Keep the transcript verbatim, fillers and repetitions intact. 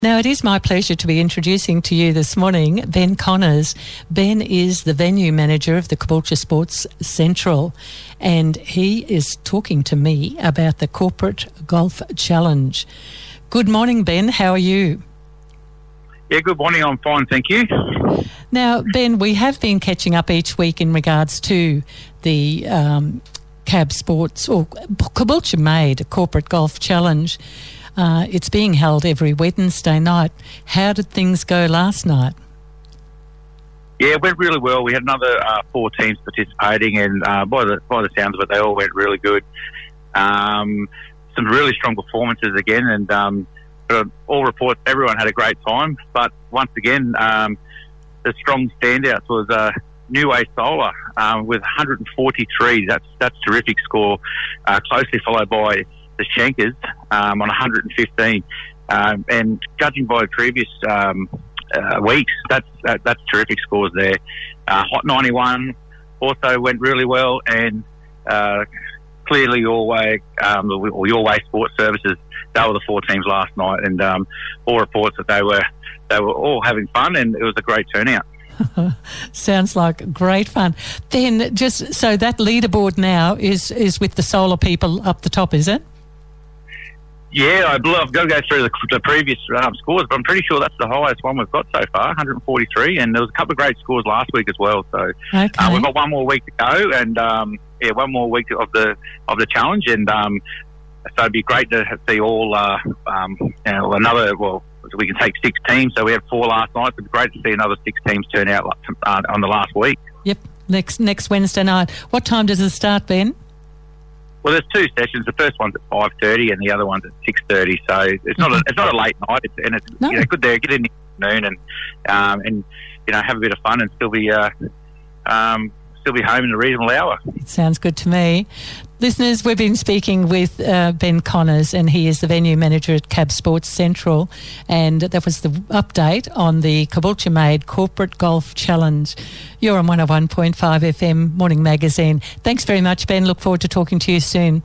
Now, it is my pleasure to be introducing to you this morning Ben Connors. Ben is the venue manager of the Caboolture Sports Central, and he is talking to me about the Corporate Golf Challenge. Good morning, Ben. How are you? Yeah, good morning. I'm fine, thank you. Now, Ben, we have been catching up each week in regards to the um, C A B Sports, or Caboolture Made, a Corporate Golf Challenge. Uh, it's being held every Wednesday night. How did things go last night? Yeah, it went really well. We had another uh, four teams participating, and uh, by the by the sounds of it, they all went really good. Um, some really strong performances again, and um, all reports, everyone had a great time. But once again, um, the strong standouts was uh, New Way Solar um, with one hundred forty-three. That's that's a terrific score. Uh, closely followed by the Shankers um, on one hundred fifteen, um, and judging by previous um, uh, weeks, that's that, that's terrific scores there. Uh, Hot ninety-one also went really well, and uh, clearly Your Way um, or Your Way Sports Services. They were the four teams last night, and um, all reports that they were they were all having fun, and it was a great turnout. Sounds like great fun. Then, just so that leaderboard now is is with the solar people up the top, is it? Yeah, I believe I've got to go through the, the previous um, scores, but I'm pretty sure that's the highest one we've got so far, one hundred forty-three, and there was a couple of great scores last week as well. So okay. uh, we've got one more week to go, and um, yeah, one more week of the of the challenge, and um, so it'd be great to see all uh, um, you know, another. Well, we can take six teams, so we had four last night. It'd be great to see another six teams turn out uh, on the last week. Yep, next next Wednesday night. What time does it start, Ben? Well, there's two sessions. The first one's at five thirty, and the other one's at six thirty. So it's not a, it's not a late night, it's, and it's No. you know, good there. Get in the afternoon and um, and you know have a bit of fun and still be uh, um, still be home in a reasonable hour. It sounds good to me. Listeners, we've been speaking with uh, Ben Connors, and he is the venue manager at C A B Sports Central, and that was the update on the Caboolture Made Corporate Golf Challenge. You're on one oh one point five F M Morning Magazine. Thanks very much, Ben. Look forward to talking to you soon.